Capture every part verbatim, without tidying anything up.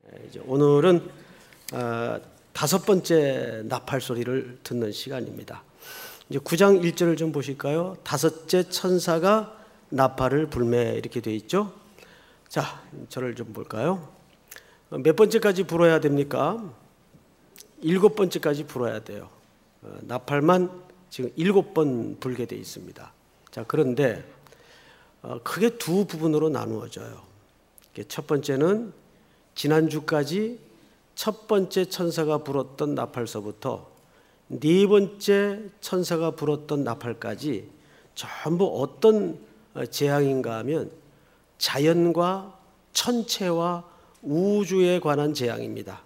이제 오늘은 어, 다섯 번째 나팔 소리를 듣는 시간입니다. 이제 구 장 일 절을 좀 보실까요? 다섯째 천사가 나팔을 불매 이렇게 되어 있죠. 자, 저를 좀 볼까요? 몇 번째까지 불어야 됩니까? 일곱 번째까지 불어야 돼요. 어, 나팔만 지금 일곱 번 불게 되어 있습니다. 자, 그런데 어, 크게 두 부분으로 나누어져요. 첫 번째는 지난주까지 첫 번째 천사가 불었던 나팔서부터 네 번째 천사가 불었던 나팔까지 전부 어떤 재앙인가 하면 자연과 천체와 우주에 관한 재앙입니다.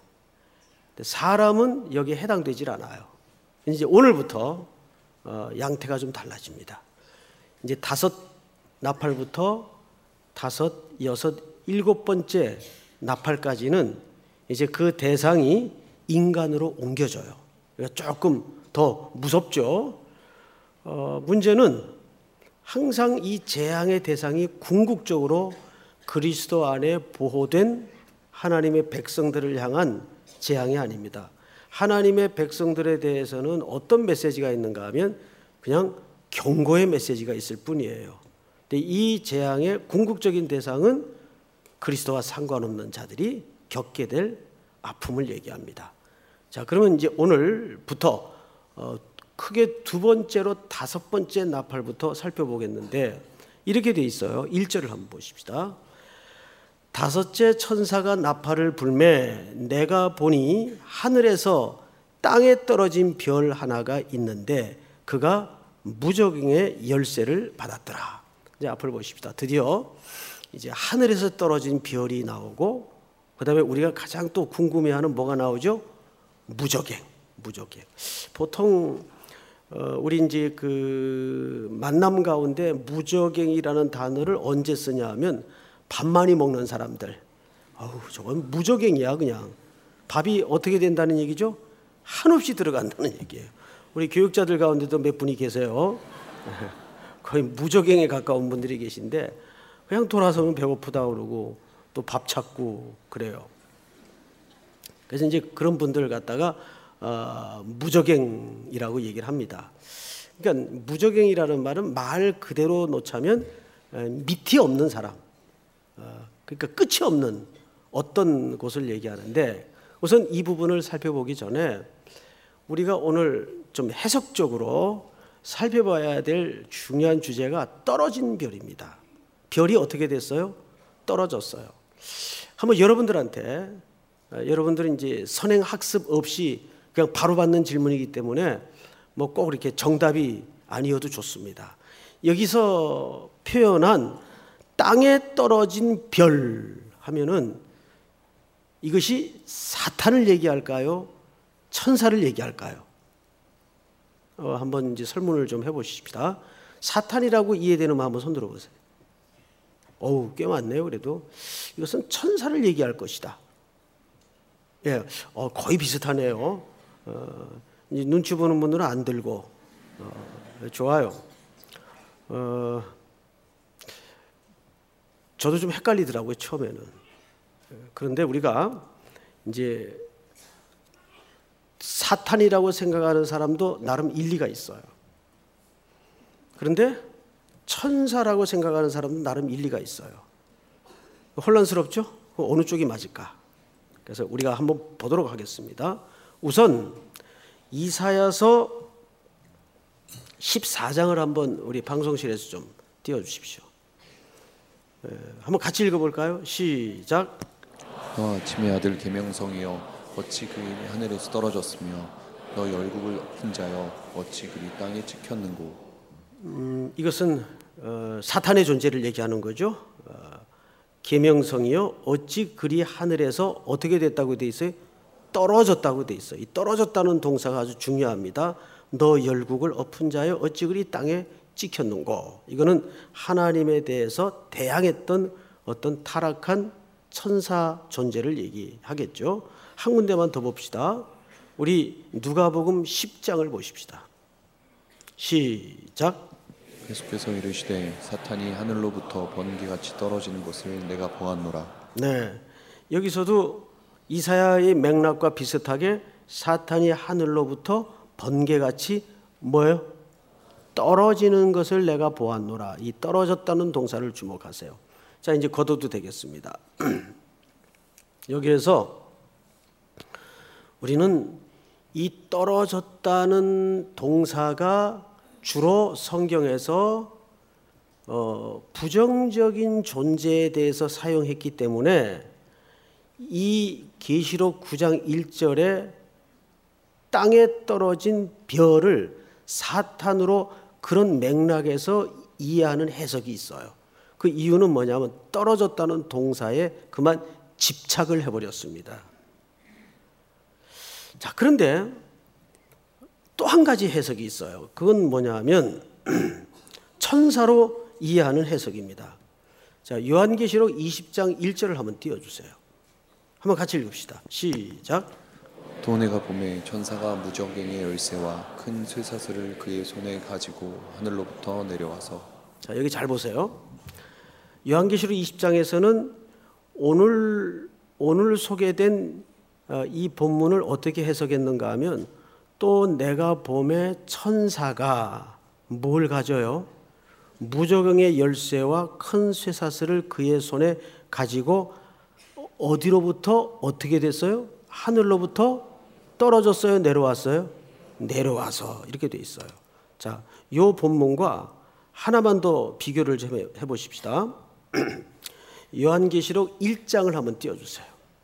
사람은 여기에 해당되질 않아요. 이제 오늘부터 양태가 좀 달라집니다. 이제 다섯 나팔부터 다섯, 여섯, 일곱 번째 나팔까지는 이제 그 대상이 인간으로 옮겨져요. 그러니까 조금 더 무섭죠. 어, 문제는 항상 이 재앙의 대상이 궁극적으로 그리스도 안에 보호된 하나님의 백성들을 향한 재앙이 아닙니다. 하나님의 백성들에 대해서는 어떤 메시지가 있는가 하면 그냥 경고의 메시지가 있을 뿐이에요. 근데 이 재앙의 궁극적인 대상은 그리스도와 상관없는 자들이 겪게 될 아픔을 얘기합니다. 자, 그러면 이제 오늘부터 어, 크게 두 번째로 다섯 번째 나팔부터 살펴보겠는데 이렇게 돼 있어요. 일 절을 한번 보십시다. 다섯째 천사가 나팔을 불매 내가 보니 하늘에서 땅에 떨어진 별 하나가 있는데 그가 무저갱의 열쇠를 받았더라. 이제 앞을 보십시다. 드디어 이제 하늘에서 떨어진 별이 나오고 그 다음에 우리가 가장 또 궁금해하는 뭐가 나오죠? 무저갱. 무저갱. 보통 어, 우리 이제 그 만남 가운데 무저갱이라는 단어를 언제 쓰냐 하면 밥 많이 먹는 사람들. 아우, 저건 무저갱이야 그냥. 밥이 어떻게 된다는 얘기죠? 한없이 들어간다는 얘기예요. 우리 교육자들 가운데도 몇 분이 계세요. 거의 무저갱에 가까운 분들이 계신데 그냥 돌아서면 배고프다 그러고 또 밥 찾고 그래요. 그래서 이제 그런 분들 갖다가 어, 무저갱이라고 얘기를 합니다. 그러니까 무저갱이라는 말은 말 그대로 놓자면 밑이 없는 사람, 어, 그러니까 끝이 없는 어떤 곳을 얘기하는데 우선 이 부분을 살펴보기 전에 우리가 오늘 좀 해석적으로 살펴봐야 될 중요한 주제가 떨어진 별입니다. 별이 어떻게 됐어요? 떨어졌어요. 한번 여러분들한테, 여러분들은 이제 선행 학습 없이 그냥 바로 받는 질문이기 때문에 뭐 꼭 이렇게 정답이 아니어도 좋습니다. 여기서 표현한 땅에 떨어진 별 하면은 이것이 사탄을 얘기할까요? 천사를 얘기할까요? 어, 한번 이제 설문을 좀 해보십시다. 사탄이라고 이해되는 분 한번 손 들어보세요. 어우, 꽤 많네요. 그래도 이것은 천사를 얘기할 것이다. 예, 어, 거의 비슷하네요. 어, 이제 눈치 보는 분들은 안 들고 어, 좋아요. 어, 저도 좀 헷갈리더라고요 처음에는. 그런데 우리가 이제 사탄이라고 생각하는 사람도 나름 일리가 있어요. 그런데 천사라고 생각하는 사람도 나름 일리가 있어요. 혼란스럽죠? 어느 쪽이 맞을까? 그래서 우리가 한번 보도록 하겠습니다. 우선 이사야서 십사 장을 한번 우리 방송실에서 좀 띄워주십시오. 네, 한번 같이 읽어볼까요? 시작. 너 아침의 아들 계명성이여 어찌 그리 하늘에서 떨어졌으며 너 열국을 엎은 자여 어찌 그리 땅에 찍혔는고. 음, 이것은 어, 사탄의 존재를 얘기하는 거죠. 어, 계명성이요 어찌 그리 하늘에서 어떻게 됐다고 돼 있어요? 떨어졌다고 돼 있어요. 이 떨어졌다는 동사가 아주 중요합니다. 너 열국을 엎은 자여 어찌 그리 땅에 찍혔는고. 이거는 하나님에 대해서 대항했던 어떤 타락한 천사 존재를 얘기하겠죠. 한 군데만 더 봅시다. 우리 누가복음 십 장을 보십시다. 시작. 예수께서 이르시되 사탄이 하늘로부터 번개같이 떨어지는 것을 내가 보았노라. 네, 여기서도 이사야의 맥락과 비슷하게 사탄이 하늘로부터 번개같이 뭐예요? 떨어지는 것을 내가 보았노라. 이 떨어졌다는 동사를 주목하세요. 자, 이제 걷어도 되겠습니다. 여기에서 우리는 이 떨어졌다는 동사가 주로 성경에서 어, 부정적인 존재에 대해서 사용했기 때문에 이 계시록 구 장 일 절에 땅에 떨어진 별을 사탄으로 그런 맥락에서 이해하는 해석이 있어요. 그 이유는 뭐냐면 떨어졌다는 동사에 그만 집착을 해버렸습니다. 자, 그런데 또 한 가지 해석이 있어요. 그건 뭐냐면 천사로 이해하는 해석입니다. 자, 요한계시록 이십 장 일 절을 한번 띄워주세요. 한번 같이 읽읍시다. 시작. 또 내가 보매 천사가 무저갱의 열쇠와 큰 쇠사슬을 그의 손에 가지고 하늘로부터 내려와서. 자, 여기 잘 보세요. 요한계시록 이십 장에서는 오늘 오늘 소개된 이 본문을 어떻게 해석했는가 하면 또 내가 보매 천사가 뭘 가져요? 무저갱의 열쇠와 큰 쇠사슬을 그의 손에 가지고 어디로부터 어떻게 됐어요? 하늘로부터 떨어졌어요? 내려왔어요? 내려와서 이렇게 돼 있어요. 자, 이 본문과 하나만 더 비교를 좀 해보십시다. 요한계시록 일 장을 한번 띄워주세요.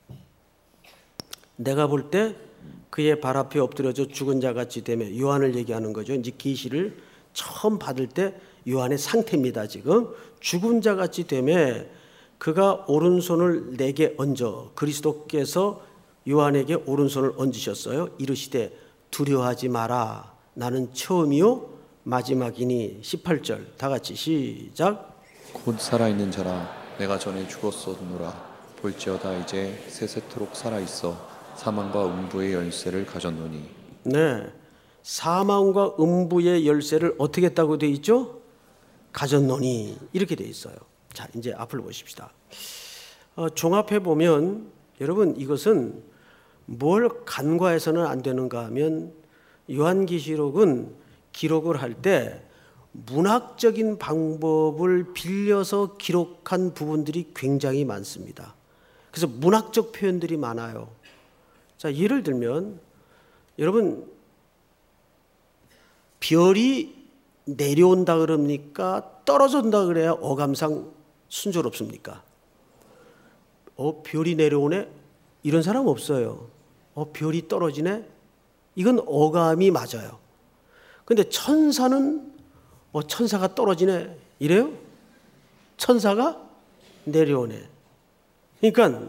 내가 볼 때 그의 발 앞에 엎드려져 죽은 자같이 되며, 요한을 얘기하는 거죠. 이제 계시를 처음 받을 때 요한의 상태입니다. 지금 죽은 자같이 되며 그가 오른손을 내게 얹어, 그리스도께서 요한에게 오른손을 얹으셨어요. 이르시되 두려워하지 마라. 나는 처음이요 마지막이니. 십팔 절 다 같이 시작. 곧 살아있는 자라 내가 전에 죽었었노라. 볼지어다 이제 세세토록 살아있어 사망과 음부의 열쇠를 가졌노니. 네, 사망과 음부의 열쇠를 어떻게 했다고 되어 있죠? 가졌노니 이렇게 되어 있어요. 자, 이제 앞을 보십시다. 어, 종합해 보면 여러분, 이것은 뭘 간과해서는 안 되는가 하면 요한계시록은 기록을 할 때 문학적인 방법을 빌려서 기록한 부분들이 굉장히 많습니다. 그래서 문학적 표현들이 많아요. 자, 예를 들면 여러분, 별이 내려온다 그럽니까? 떨어진다 그래야 어감상 순조롭습니까? 어, 별이 내려오네? 이런 사람 없어요. 어, 별이 떨어지네? 이건 어감이 맞아요. 근데 천사는 어, 천사가 떨어지네? 이래요? 천사가 내려오네. 그러니까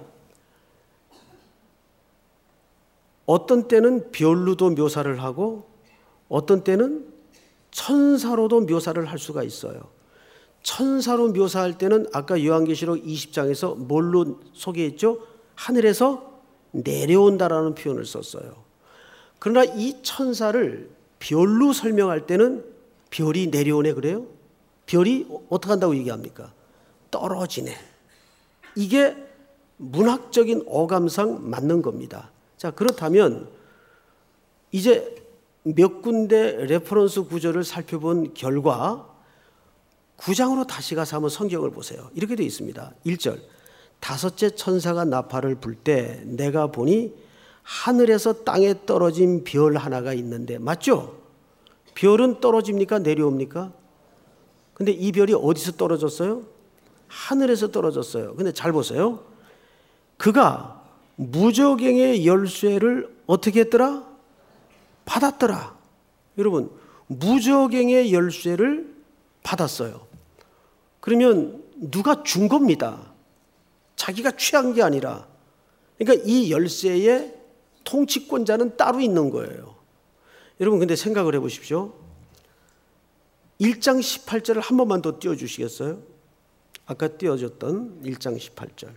어떤 때는 별로도 묘사를 하고 어떤 때는 천사로도 묘사를 할 수가 있어요. 천사로 묘사할 때는 아까 요한계시록 이십 장에서 뭘로 소개했죠? 하늘에서 내려온다라는 표현을 썼어요. 그러나 이 천사를 별로 설명할 때는 별이 내려오네 그래요? 별이 어떻게 한다고 얘기합니까? 떨어지네. 이게 문학적인 어감상 맞는 겁니다. 자, 그렇다면 이제 몇 군데 레퍼런스 구절을 살펴본 결과 구 장으로 다시 가서 한번 성경을 보세요. 이렇게 되어 있습니다. 일 절. 다섯째 천사가 나팔을 불 때 내가 보니 하늘에서 땅에 떨어진 별 하나가 있는데, 맞죠? 별은 떨어집니까? 내려옵니까? 근데 이 별이 어디서 떨어졌어요? 하늘에서 떨어졌어요. 근데 잘 보세요. 그가 무저갱의 열쇠를 어떻게 했더라? 받았더라. 여러분, 무저갱의 열쇠를 받았어요. 그러면 누가 준 겁니다. 자기가 취한 게 아니라. 그러니까 이 열쇠의 통치권자는 따로 있는 거예요. 여러분, 근데 생각을 해보십시오. 일 장 십팔 절을 한 번만 더 띄워주시겠어요? 아까 띄워줬던 일 장 십팔 절.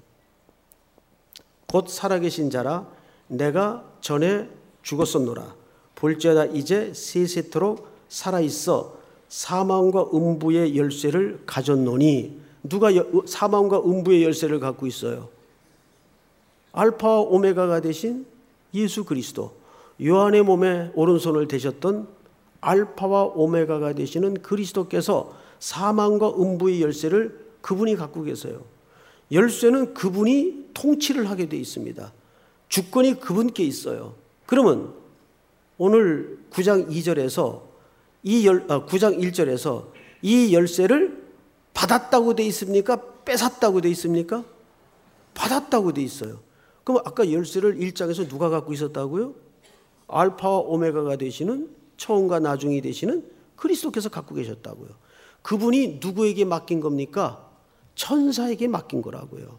곧 살아계신 자라 내가 전에 죽었었노라. 볼지어다 이제 세세토록 살아있어 사망과 음부의 열쇠를 가졌노니. 누가 사망과 음부의 열쇠를 갖고 있어요? 알파와 오메가가 되신 예수 그리스도, 요한의 몸에 오른손을 대셨던 알파와 오메가가 되시는 그리스도께서 사망과 음부의 열쇠를 그분이 갖고 계세요. 열쇠는 그분이 통치를 하게 돼 있습니다. 주권이 그분께 있어요. 그러면 오늘 구 장 이 절에서 이 열, 아, 구 장 일 절에서 이 열쇠를 받았다고 돼 있습니까? 뺏었다고 돼 있습니까? 받았다고 돼 있어요. 그럼 아까 열쇠를 일 장에서 누가 갖고 있었다고요? 알파와 오메가가 되시는, 처음과 나중이 되시는 그리스도께서 갖고 계셨다고요. 그분이 누구에게 맡긴 겁니까? 천사에게 맡긴 거라고요.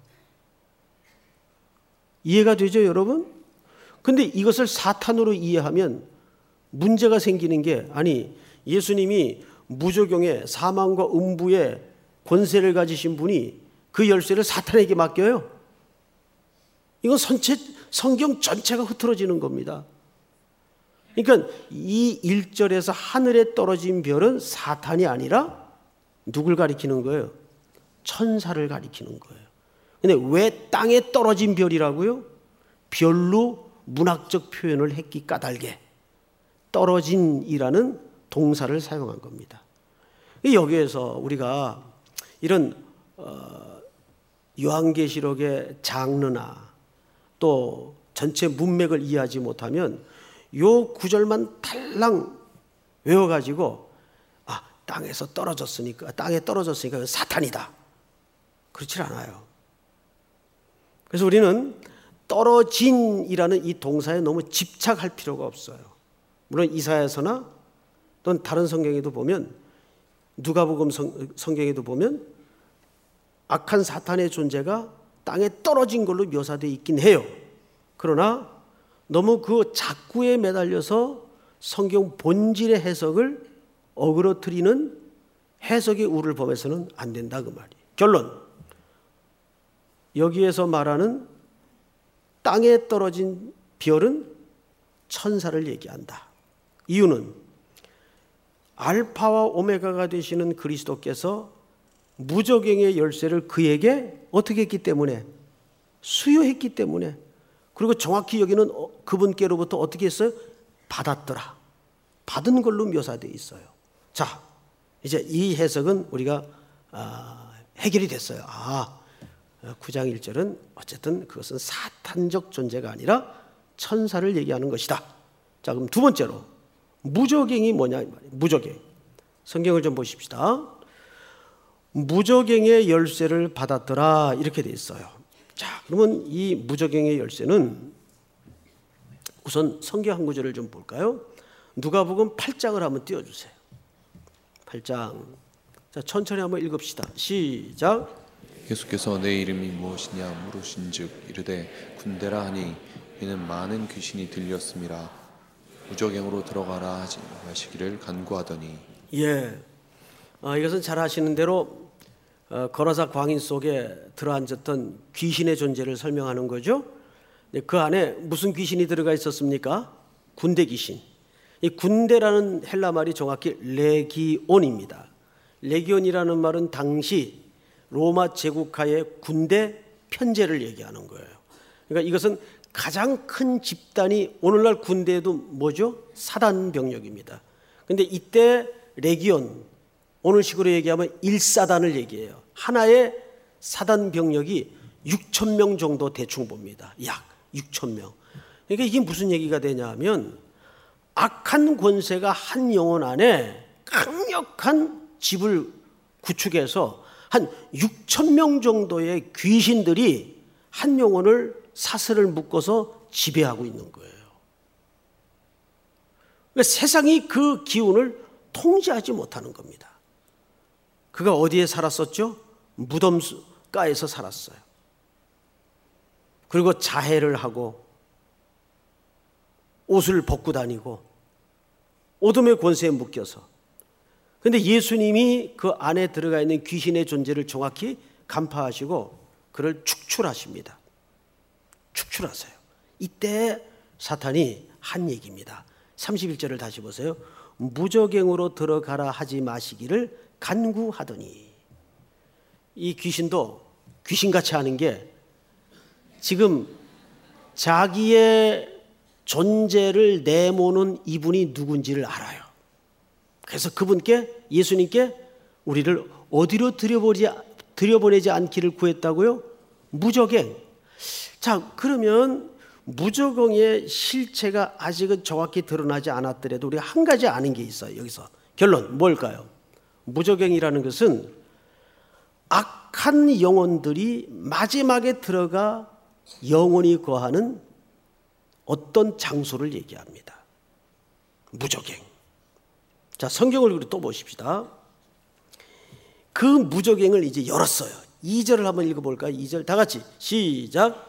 이해가 되죠, 여러분? 근데 이것을 사탄으로 이해하면 문제가 생기는 게, 아니 예수님이 무저경의 사망과 음부의 권세를 가지신 분이 그 열쇠를 사탄에게 맡겨요? 이건 전체, 성경 전체가 흐트러지는 겁니다. 그러니까 이 일 절에서 하늘에 떨어진 별은 사탄이 아니라 누굴 가리키는 거예요? 천사를 가리키는 거예요. 근데 왜 땅에 떨어진 별이라고요? 별로 문학적 표현을 했기 까닭에 떨어진이라는 동사를 사용한 겁니다. 여기에서 우리가 이런 어, 요한계시록의 장르나 또 전체 문맥을 이해하지 못하면 요 구절만 달랑 외워가지고 아, 땅에서 떨어졌으니까, 땅에 떨어졌으니까 사탄이다, 그렇지 않아요. 그래서 우리는 떨어진이라는 이 동사에 너무 집착할 필요가 없어요. 물론 이사야서나 또는 다른 성경에도 보면, 누가복음 성, 성경에도 보면 악한 사탄의 존재가 땅에 떨어진 걸로 묘사되어 있긴 해요. 그러나 너무 그 작구에 매달려서 성경 본질의 해석을 어그러뜨리는 해석의 우를 범해서는 안 된다, 그 말이에요. 결론, 여기에서 말하는 땅에 떨어진 별은 천사를 얘기한다. 이유는 알파와 오메가가 되시는 그리스도께서 무저갱의 열쇠를 그에게 어떻게 했기 때문에? 수여했기 때문에. 그리고 정확히 여기는 그분께로부터 어떻게 했어요? 받았더라. 받은 걸로 묘사되어 있어요. 자, 이제 이 해석은 우리가 해결이 됐어요. 아, 구 장 일 절은 어쨌든 그것은 사탄적 존재가 아니라 천사를 얘기하는 것이다. 자, 그럼 두 번째로 무저갱이 뭐냐? 무저갱. 성경을 좀 보십시다. 무저갱의 열쇠를 받았더라, 이렇게 돼 있어요. 자, 그러면 이 무저갱의 열쇠는 우선 성경 한 구절을 좀 볼까요? 누가복음 팔 장을 한번 띄워주세요. 팔 장. 자, 천천히 한번 읽읍시다. 시작. 예수께서 내 이름이 무엇이냐 물으신즉 이르되 군대라 하니 이는 많은 귀신이 들렸음이라. 무저갱으로 들어가라 하지 마시기를 간구하더니. 예, 어, 이것은 잘 아시는 대로 어, 거라사 광인 속에 들어앉았던 귀신의 존재를 설명하는 거죠. 그 안에 무슨 귀신이 들어가 있었습니까? 군대 귀신. 이 군대라는 헬라 말이 정확히 레기온입니다. 레기온이라는 말은 당시 로마 제국하의 군대 편제를 얘기하는 거예요. 그러니까 이것은 가장 큰 집단이, 오늘날 군대에도 뭐죠? 사단 병력입니다. 그런데 이때 레기온, 오늘식으로 얘기하면 일사단을 얘기해요. 하나의 사단 병력이 육천 명 정도 대충 봅니다. 약 육천 명. 그러니까 이게 무슨 얘기가 되냐면 악한 권세가 한 영혼 안에 강력한 집을 구축해서 한 육천 명 정도의 귀신들이 한 영혼을 사슬을 묶어서 지배하고 있는 거예요. 그러니까 세상이 그 기운을 통제하지 못하는 겁니다. 그가 어디에 살았었죠? 무덤가에서 살았어요. 그리고 자해를 하고 옷을 벗고 다니고 어둠의 권세에 묶여서. 그런데 예수님이 그 안에 들어가 있는 귀신의 존재를 정확히 간파하시고 그를 축출하십니다. 축출하세요. 이때 사탄이 한 얘기입니다. 삼십일 절을 다시 보세요. 무저갱으로 들어가라 하지 마시기를 간구하더니. 이 귀신도 귀신같이 하는 게 지금 자기의 존재를 내모는 이분이 누군지를 알아요. 그래서 그분께, 예수님께 우리를 어디로 들여보지, 들여보내지 않기를 구했다고요? 무저갱. 자, 그러면 무저갱의 실체가 아직은 정확히 드러나지 않았더라도 우리가 한 가지 아는 게 있어요. 여기서 결론 뭘까요? 무저갱이라는 것은 악한 영혼들이 마지막에 들어가 영혼이 거하는 어떤 장소를 얘기합니다. 무저갱. 자, 성경을 우리 또 보십시다. 그 무저갱을 이제 열었어요. 이 절을 한번 읽어볼까요? 이 절 다 같이 시작.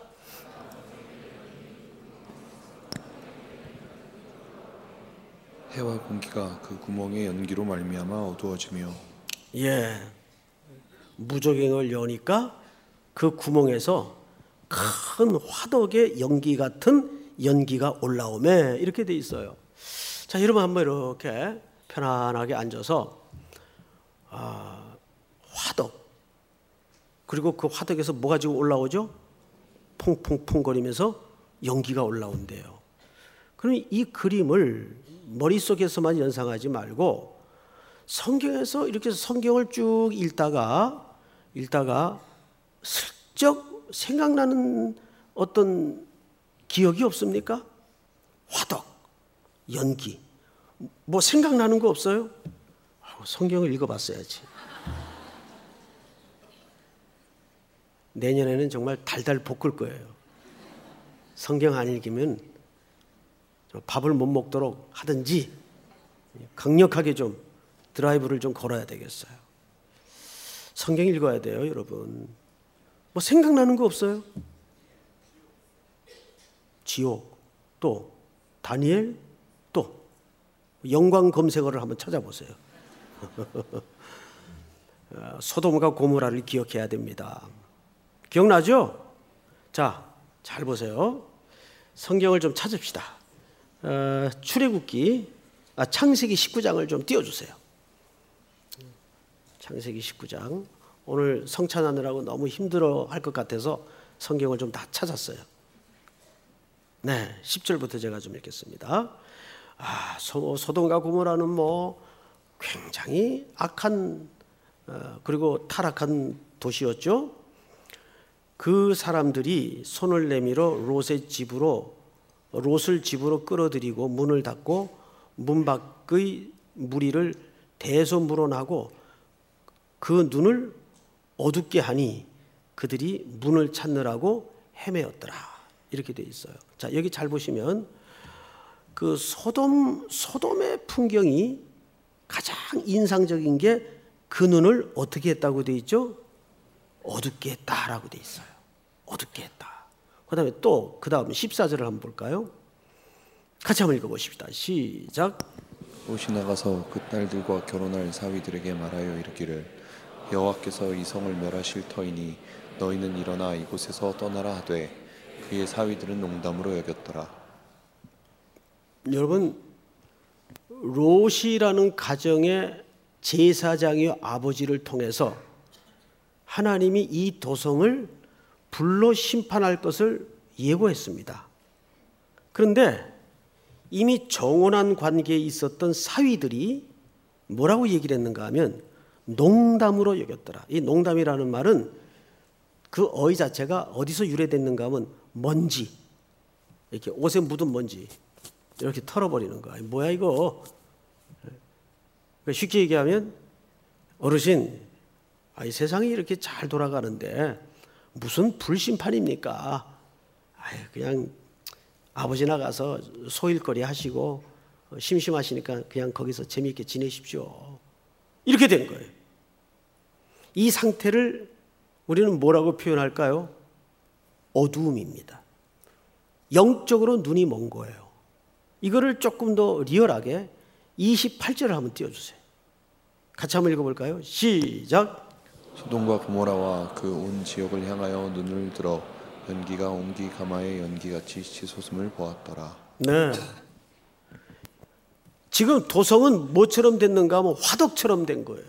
해와 공기가 그 구멍의 연기로 말미암아 어두워지며. 예, 무저갱을 여니까 그 구멍에서 큰 화덕의 연기 같은 연기가 올라오매, 이렇게 돼 있어요. 자, 여러분 한번 이렇게 편안하게 앉아서 아, 화덕, 그리고 그 화덕에서 뭐가 지금 올라오죠? 퐁퐁퐁 거리면서 연기가 올라온대요. 그럼 이 그림을 머릿속에서만 연상하지 말고 성경에서 이렇게 성경을 쭉 읽다가 읽다가 슬쩍 생각나는 어떤 기억이 없습니까? 화덕, 연기, 뭐 생각나는 거 없어요? 성경을 읽어봤어야지. 내년에는 정말 달달 볶을 거예요. 성경 안 읽으면 밥을 못 먹도록 하든지 강력하게 좀 드라이브를 좀 걸어야 되겠어요. 성경 읽어야 돼요, 여러분. 뭐 생각나는 거 없어요? 지옥, 또 다니엘, 또 영광 검색어를 한번 찾아보세요. 소돔과 고모라를 기억해야 됩니다. 기억나죠? 자, 잘 보세요. 성경을 좀 찾읍시다. 어, 출애굽기, 아, 창세기 십구 장을 좀 띄워주세요. 창세기 십구 장. 오늘 성찬하느라고 너무 힘들어 할 것 같아서 성경을 좀 다 찾았어요. 네, 십 절부터 제가 좀 읽겠습니다. 아, 소, 소돔과 고모라는 뭐 굉장히 악한 어, 그리고 타락한 도시였죠. 그 사람들이 손을 내밀어 롯의 집으로 롯을 집으로 끌어들이고 문을 닫고 문 밖의 무리를 대서 물어나고 그 눈을 어둡게 하니 그들이 문을 찾느라고 헤매었더라. 이렇게 돼 있어요. 자, 여기 잘 보시면 그 소돔 소돔의 풍경이 가장 인상적인 게 그 눈을 어떻게 했다고 돼 있죠? 어둡게 했다라고 돼 있어요. 어둡게 했다. 그다음에 또 그다음 십사 절을 한번 볼까요? 같이 한번 읽어보십시다. 시작. 롯이 나가서 그 딸들과 결혼할 사위들에게 말하여 이르기를 여호와께서 이 성을 멸하실 터이니 너희는 일어나 이곳에서 떠나라 하되 그의 사위들은 농담으로 여겼더라. 여러분, 롯이라는 가정의 제사장의 아버지를 통해서 하나님이 이 도성을 불로 심판할 것을 예고했습니다. 그런데 이미 정혼한 관계에 있었던 사위들이 뭐라고 얘기를 했는가 하면 농담으로 여겼더라. 이 농담이라는 말은 그 어휘 자체가 어디서 유래됐는가 하면 먼지, 이렇게 옷에 묻은 먼지 이렇게 털어버리는 거야. 뭐야 이거? 쉽게 얘기하면 어르신, 아, 이 세상이 이렇게 잘 돌아가는데 무슨 불심판입니까? 아유, 그냥 아버지나 가서 소일거리 하시고 심심하시니까 그냥 거기서 재미있게 지내십시오. 이렇게 된 거예요. 이 상태를 우리는 뭐라고 표현할까요? 어두움입니다. 영적으로 눈이 먼 거예요. 이거를 조금 더 리얼하게 이십팔 절을 한번 띄워주세요. 같이 한번 읽어볼까요? 시작. 소돔과 고모라와 그 온 지역을 향하여 눈을 들어 연기가 옹기 가마의 연기같이 치솟음을 보았더라. 네. 지금 도성은 뭐처럼 됐는가 하면 화덕처럼 된 거예요.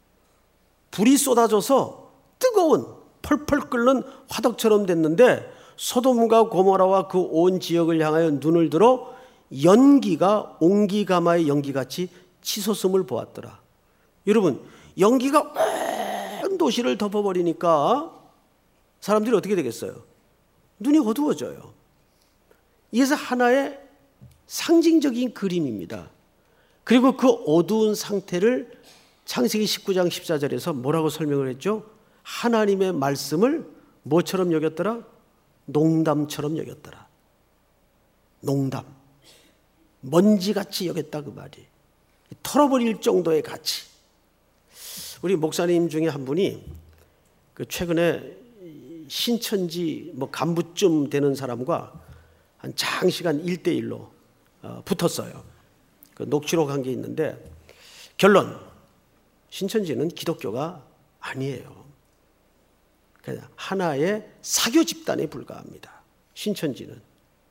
불이 쏟아져서 뜨거운 펄펄 끓는 화덕처럼 됐는데 소돔과 고모라와 그 온 지역을 향하여 눈을 들어 연기가 옹기가마의 연기같이 치솟음을 보았더라. 여러분, 연기가 온 도시를 덮어버리니까 사람들이 어떻게 되겠어요? 눈이 어두워져요. 이것은 하나의 상징적인 그림입니다. 그리고 그 어두운 상태를 창세기 십구 장 십사 절에서 뭐라고 설명을 했죠? 하나님의 말씀을 뭐처럼 여겼더라? 농담처럼 여겼더라. 농담. 먼지같이 여겼다 그 말이. 털어버릴 정도의 가치. 우리 목사님 중에 한 분이 그 최근에 신천지 뭐 간부쯤 되는 사람과 한 장시간 일대일로 어, 붙었어요. 그 녹취록 한 게 있는데 결론, 신천지는 기독교가 아니에요. 그냥 하나의 사교 집단에 불과합니다. 신천지는.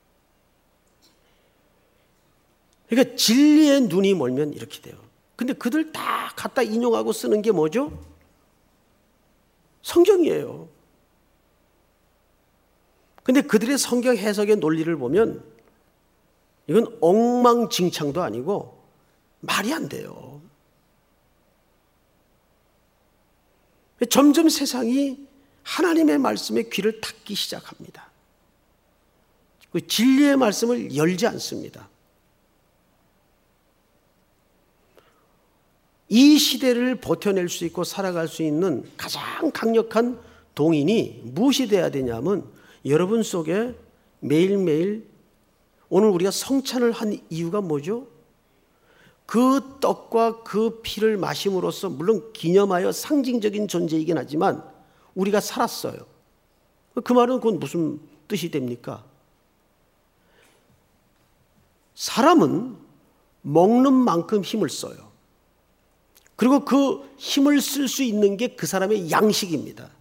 그러니까 진리의 눈이 멀면 이렇게 돼요. 근데 그들 다 갖다 인용하고 쓰는 게 뭐죠? 성경이에요. 근데 그들의 성경 해석의 논리를 보면 이건 엉망진창도 아니고 말이 안 돼요. 점점 세상이 하나님의 말씀에 귀를 닫기 시작합니다. 진리의 말씀을 열지 않습니다. 이 시대를 버텨낼 수 있고 살아갈 수 있는 가장 강력한 동인이 무엇이 돼야 되냐면 여러분 속에 매일매일 오늘 우리가 성찬을 한 이유가 뭐죠? 그 떡과 그 피를 마심으로써 물론 기념하여 상징적인 존재이긴 하지만 우리가 살았어요. 그 말은 그건 무슨 뜻이 됩니까? 사람은 먹는 만큼 힘을 써요. 그리고 그 힘을 쓸 수 있는 게 그 사람의 양식입니다.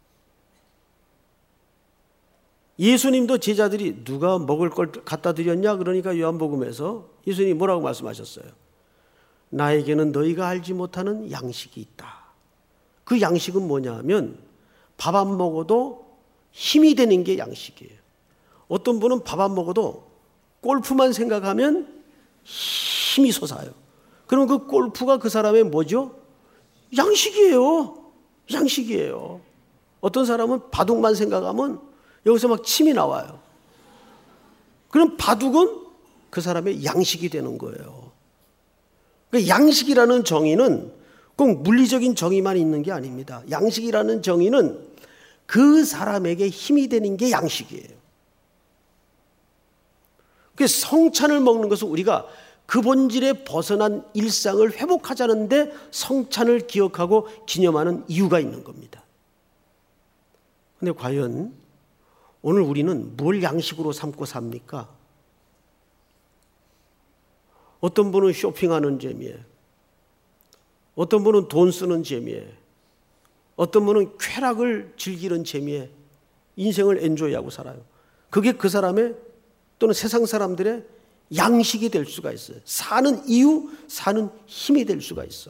예수님도 제자들이 누가 먹을 걸 갖다 드렸냐? 그러니까 요한복음에서 예수님이 뭐라고 말씀하셨어요? 나에게는 너희가 알지 못하는 양식이 있다. 그 양식은 뭐냐 하면 밥 안 먹어도 힘이 되는 게 양식이에요. 어떤 분은 밥 안 먹어도 골프만 생각하면 힘이 솟아요. 그럼 그 골프가 그 사람의 뭐죠? 양식이에요. 양식이에요. 어떤 사람은 바둑만 생각하면 여기서 막 침이 나와요. 그럼 바둑은 그 사람의 양식이 되는 거예요. 그러니까 양식이라는 정의는 꼭 물리적인 정의만 있는 게 아닙니다. 양식이라는 정의는 그 사람에게 힘이 되는 게 양식이에요. 그래서 성찬을 먹는 것은 우리가 그 본질에 벗어난 일상을 회복하자는데 성찬을 기억하고 기념하는 이유가 있는 겁니다. 그런데 과연 오늘 우리는 뭘 양식으로 삼고 삽니까? 어떤 분은 쇼핑하는 재미에, 어떤 분은 돈 쓰는 재미에, 어떤 분은 쾌락을 즐기는 재미에 인생을 엔조이하고 살아요. 그게 그 사람의 또는 세상 사람들의 양식이 될 수가 있어요. 사는 이유, 사는 힘이 될 수가 있어요.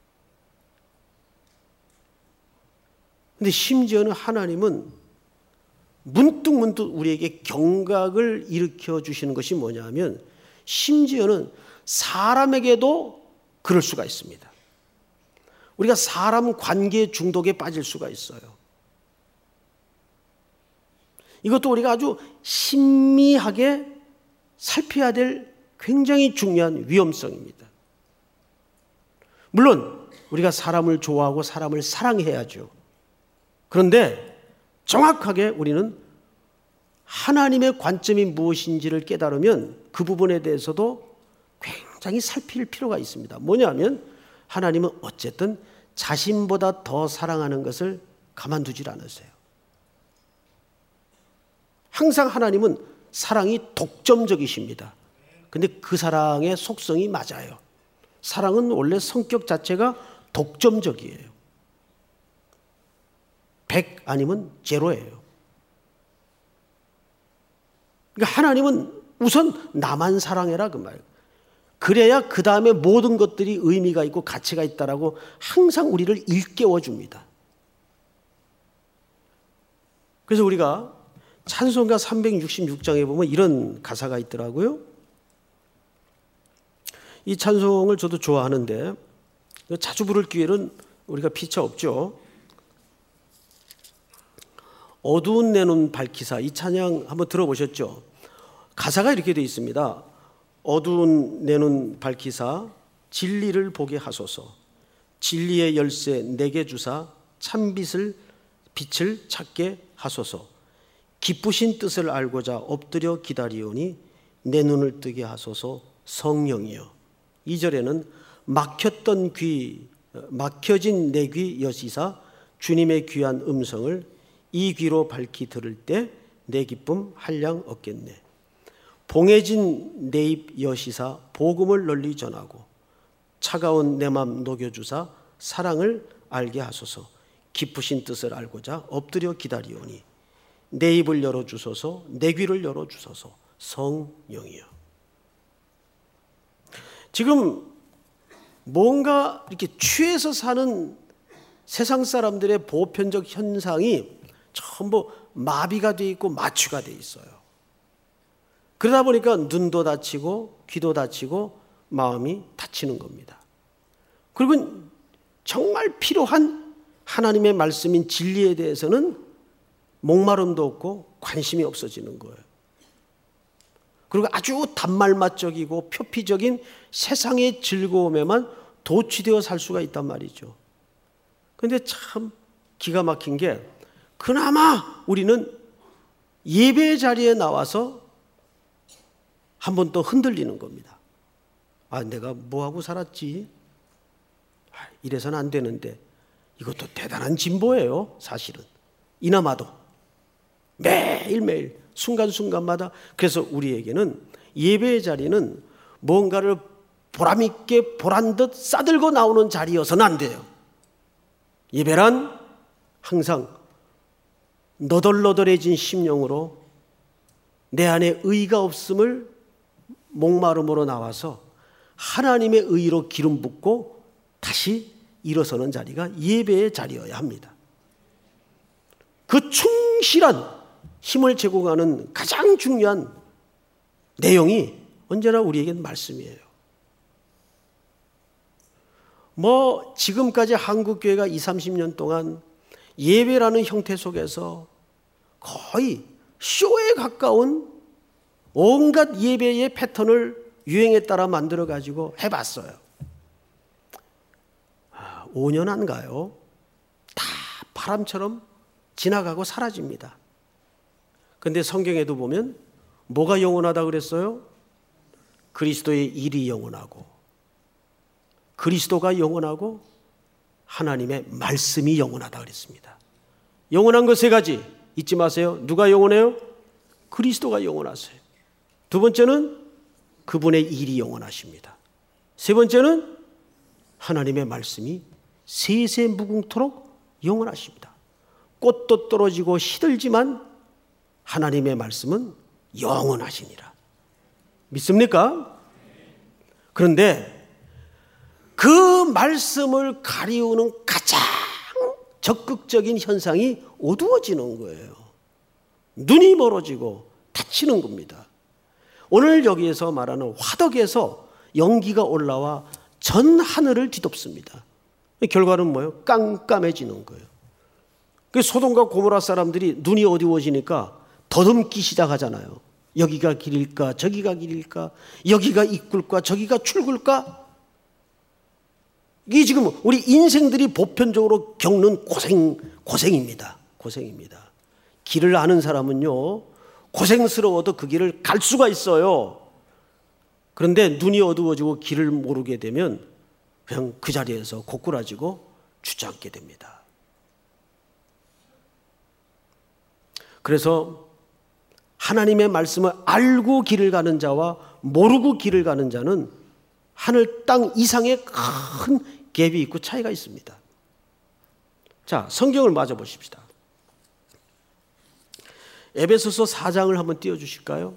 그런데 심지어는 하나님은 문득문득 우리에게 경각을 일으켜 주시는 것이 뭐냐면 심지어는 사람에게도 그럴 수가 있습니다. 우리가 사람 관계 중독에 빠질 수가 있어요. 이것도 우리가 아주 신미하게 살펴야 될 굉장히 중요한 위험성입니다. 물론 우리가 사람을 좋아하고 사람을 사랑해야죠. 그런데 정확하게 우리는 하나님의 관점이 무엇인지를 깨달으면 그 부분에 대해서도 굉장히 살필 필요가 있습니다. 뭐냐면 하나님은 어쨌든 자신보다 더 사랑하는 것을 가만두질 않으세요. 항상 하나님은 사랑이 독점적이십니다. 근데 그 사랑의 속성이 맞아요. 사랑은 원래 성격 자체가 독점적이에요. 백 아니면 제로예요. 그러니까 하나님은 우선 나만 사랑해라 그 말이에요. 그래야 그 다음에 모든 것들이 의미가 있고 가치가 있다라고 항상 우리를 일깨워 줍니다. 그래서 우리가 찬송가 삼백육십육 장에 보면 이런 가사가 있더라고요. 이 찬송을 저도 좋아하는데 자주 부를 기회는 우리가 피차 없죠. 어두운 내 눈 밝히사, 이 찬양 한번 들어보셨죠? 가사가 이렇게 되어 있습니다. 어두운 내 눈 밝히사 진리를 보게 하소서. 진리의 열쇠 내게 주사 참빛을 빛을 찾게 하소서. 기쁘신 뜻을 알고자 엎드려 기다리오니 내 눈을 뜨게 하소서 성령이여. 이 절에는 막혔던 귀, 막혀진 내 귀 여시사 주님의 귀한 음성을 이 귀로 밝히 들을 때 내 기쁨 한량 얻겠네. 봉해진 내 입 여시사 복음을 널리 전하고 차가운 내 맘 녹여주사 사랑을 알게 하소서. 기쁘신 뜻을 알고자 엎드려 기다리오니 내 입을 열어주소서 내 귀를 열어주소서 성령이여. 지금 뭔가 이렇게 취해서 사는 세상 사람들의 보편적 현상이 전부 마비가 돼 있고 마취가 돼 있어요. 그러다 보니까 눈도 다치고 귀도 다치고 마음이 다치는 겁니다. 그리고 정말 필요한 하나님의 말씀인 진리에 대해서는 목마름도 없고 관심이 없어지는 거예요. 그리고 아주 단말맛적이고 표피적인 세상의 즐거움에만 도취되어 살 수가 있단 말이죠. 그런데 참 기가 막힌 게 그나마 우리는 예배 자리에 나와서 한 번 또 흔들리는 겁니다. 아, 내가 뭐하고 살았지? 아, 이래서는 안 되는데. 이것도 대단한 진보예요, 사실은. 이나마도 매일매일 순간순간마다. 그래서 우리에게는 예배의 자리는 뭔가를 보람있게 보란듯 싸들고 나오는 자리여서는 안 돼요. 예배란 항상 너덜너덜해진 심령으로 내 안에 의가 없음을 목마름으로 나와서 하나님의 의로 기름 붓고 다시 일어서는 자리가 예배의 자리여야 합니다. 그 충실한 힘을 제공하는 가장 중요한 내용이 언제나 우리에게는 말씀이에요. 뭐 지금까지 한국교회가 이삼십 년 동안 예배라는 형태 속에서 거의 쇼에 가까운 온갖 예배의 패턴을 유행에 따라 만들어 가지고 해봤어요. 오 년 안 가요. 다 바람처럼 지나가고 사라집니다. 그런데 성경에도 보면 뭐가 영원하다 그랬어요? 그리스도의 일이 영원하고 그리스도가 영원하고 하나님의 말씀이 영원하다 그랬습니다. 영원한 것 세 가지 잊지 마세요. 누가 영원해요? 그리스도가 영원하세요. 두 번째는 그분의 일이 영원하십니다. 세 번째는 하나님의 말씀이 세세 무궁토록 영원하십니다. 꽃도 떨어지고 시들지만 하나님의 말씀은 영원하시니라. 믿습니까? 그런데 그 말씀을 가리우는 가장 적극적인 현상이 어두워지는 거예요. 눈이 멀어지고 다치는 겁니다. 오늘 여기에서 말하는 화덕에서 연기가 올라와 전 하늘을 뒤덮습니다. 결과는 뭐예요? 깜깜해지는 거예요. 소돔과 고모라 사람들이 눈이 어두워지니까 더듬기 시작하잖아요. 여기가 길일까 저기가 길일까 여기가 입구일까 저기가 출구일까. 이게 지금 우리 인생들이 보편적으로 겪는 고생, 고생입니다. 고생입니다. 길을 아는 사람은요 고생스러워도 그 길을 갈 수가 있어요. 그런데 눈이 어두워지고 길을 모르게 되면 그냥 그 자리에서 고꾸라지고 주저앉게 됩니다. 그래서 하나님의 말씀을 알고 길을 가는 자와 모르고 길을 가는 자는 하늘 땅 이상의 큰 갭이 있고 차이가 있습니다. 자, 성경을 마저 보십시다. 에베소서 사 장을 한번 띄워주실까요?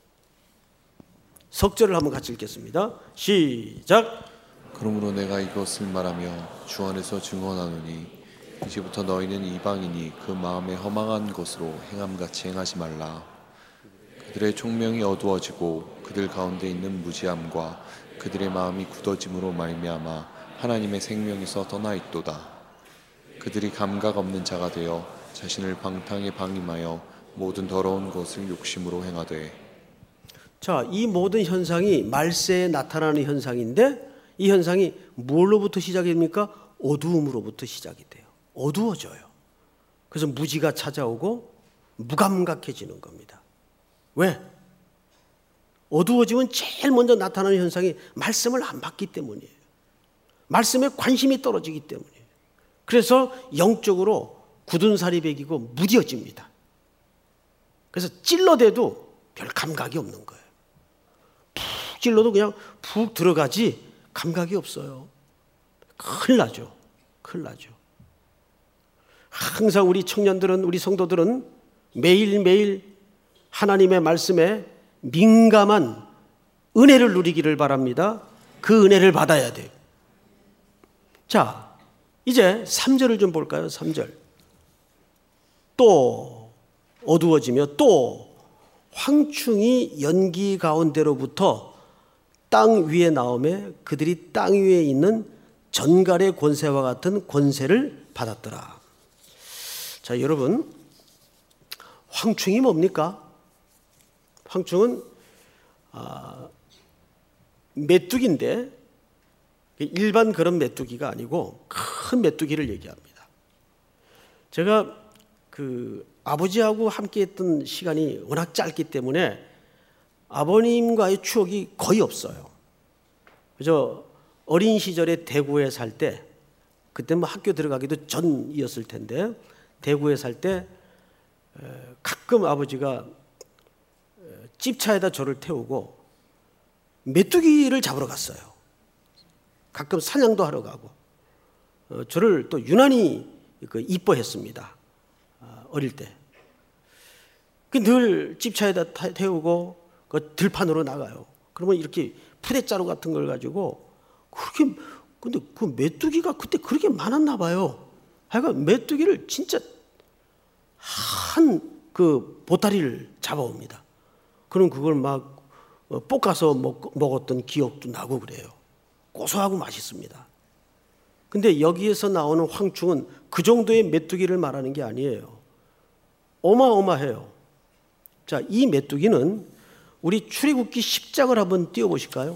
석절을 한번 같이 읽겠습니다. 시작. 그러므로 내가 이것을 말하며 주 안에서 증언하노니 이제부터 너희는 이방인이 그 마음에 허망한 것으로 행함같이 행하지 말라. 그들의 총명이 어두워지고 그들 가운데 있는 무지함과 그들의 마음이 굳어짐으로 말미암아 하나님의 생명에서 떠나 있도다. 그들이 감각 없는 자가 되어 자신을 방탕에 방임하여 모든 더러운 것을 욕심으로 행하되. 자, 이 모든 현상이 말세에 나타나는 현상인데 이 현상이 뭘로부터 시작이 됩니까? 어두움으로부터 시작이 돼요. 어두워져요. 그래서 무지가 찾아오고 무감각해지는 겁니다. 왜? 어두워지면 제일 먼저 나타나는 현상이 말씀을 안 받기 때문이에요. 말씀에 관심이 떨어지기 때문이에요. 그래서 영적으로 굳은 살이 배기고 무뎌집니다. 그래서 찔러대도 별 감각이 없는 거예요. 푹 찔러도 그냥 푹 들어가지 감각이 없어요. 큰일 나죠. 큰일 나죠. 항상 우리 청년들은, 우리 성도들은 매일매일 하나님의 말씀에 민감한 은혜를 누리기를 바랍니다. 그 은혜를 받아야 돼요. 자, 이제 삼 절을 좀 볼까요? 삼 절. 또 어두워지며 또 황충이 연기 가운데로부터 땅 위에 나오매 그들이 땅 위에 있는 전갈의 권세와 같은 권세를 받았더라. 자, 여러분, 황충이 뭡니까? 황충은 아, 메뚜기인데 일반 그런 메뚜기가 아니고 큰 메뚜기를 얘기합니다. 제가 그 아버지하고 함께했던 시간이 워낙 짧기 때문에 아버님과의 추억이 거의 없어요. 그래서 어린 시절에 대구에 살 때, 그때 뭐 학교 들어가기도 전이었을 텐데 대구에 살 때 가끔 아버지가 집차에다 저를 태우고 메뚜기를 잡으러 갔어요. 가끔 사냥도 하러 가고 저를 또 유난히 이뻐했습니다. 어릴 때. 늘 집차에다 태우고 그 들판으로 나가요. 그러면 이렇게 푸대자루 같은 걸 가지고 그렇게, 근데 그 메뚜기가 그때 그렇게 많았나 봐요. 하여간 메뚜기를 진짜 한 그 보따리를 잡아옵니다. 그럼 그걸 막 볶아서 먹, 먹었던 기억도 나고 그래요. 고소하고 맛있습니다. 근데 여기에서 나오는 황충은 그 정도의 메뚜기를 말하는 게 아니에요. 어마어마해요. 자, 이 메뚜기는 우리 출애굽기 십 장을 한번 띄워보실까요?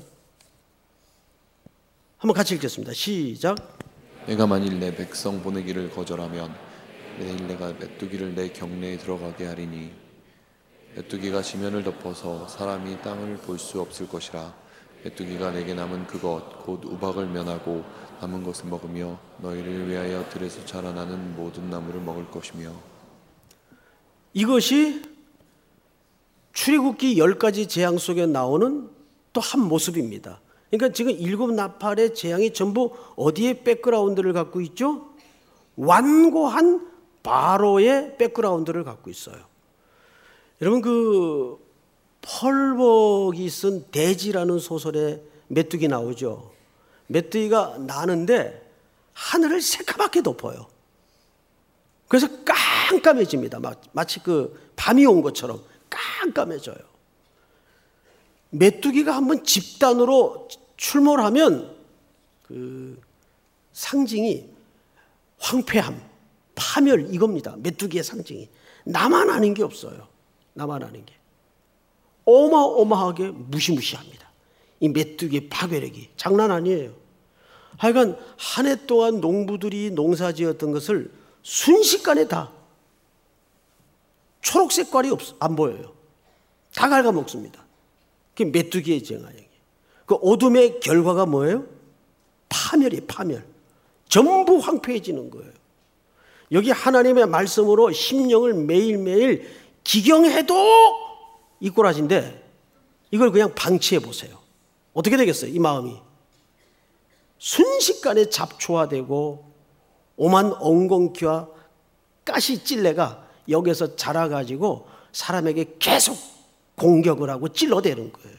한번 같이 읽겠습니다. 시작. 내가 만일 내 백성 보내기를 거절하면 내일 내가 메뚜기를 내 경내에 들어가게 하리니 메뚜기가 지면을 덮어서 사람이 땅을 볼 수 없을 것이라. 메뚜기가 내게 남은 그것 곧 우박을 면하고 남은 것을 먹으며 너희를 위하여 들에서 자라나는 모든 나무를 먹을 것이며. 이것이 출애굽기 열 가지 재앙 속에 나오는 또 한 모습입니다. 그러니까 지금 일곱 나팔의 재앙이 전부 어디에 백그라운드를 갖고 있죠? 완고한 바로의 백그라운드를 갖고 있어요. 여러분, 그 펄벅이 쓴 대지라는 소설에 메뚜기 나오죠. 메뚜기가 나는데 하늘을 새까맣게 덮어요. 그래서 깜깜해집니다. 마치 그 밤이 온 것처럼 깜깜해져요. 메뚜기가 한번 집단으로 출몰하면 그 상징이 황폐함, 파멸, 이겁니다. 메뚜기의 상징이. 나만 아는 게 없어요. 나만 아는 게. 어마어마하게 무시무시합니다. 이 메뚜기의 파괴력이 장난 아니에요. 하여간 한 해 동안 농부들이 농사 지었던 것을 순식간에 다 초록색깔이 없, 안 보여요. 다 갉아먹습니다. 그게 메뚜기의 재앙이에요. 그 어둠의 결과가 뭐예요? 파멸이에요. 파멸. 전부 황폐해지는 거예요. 여기 하나님의 말씀으로 심령을 매일매일 기경해도 이 꼬라지인데 이걸 그냥 방치해 보세요. 어떻게 되겠어요? 이 마음이 순식간에 잡초화되고 오만 엉겅퀴와 가시 찔레가 여기서 자라가지고 사람에게 계속 공격을 하고 찔러대는 거예요.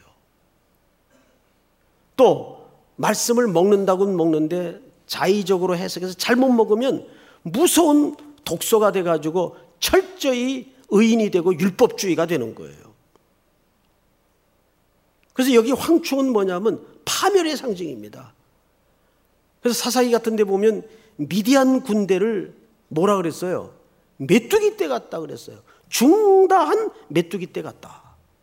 또 말씀을 먹는다고는 먹는데 자의적으로 해석해서 잘못 먹으면 무서운 독소가 돼가지고 철저히 의인이 되고 율법주의가 되는 거예요. 그래서 여기 황충은 뭐냐면 파멸의 상징입니다. 그래서 사사기 같은 데 보면 미디안 군대를 뭐라 그랬어요? 메뚜기 떼 같다 그랬어요. 중다한 메뚜기 떼 같다.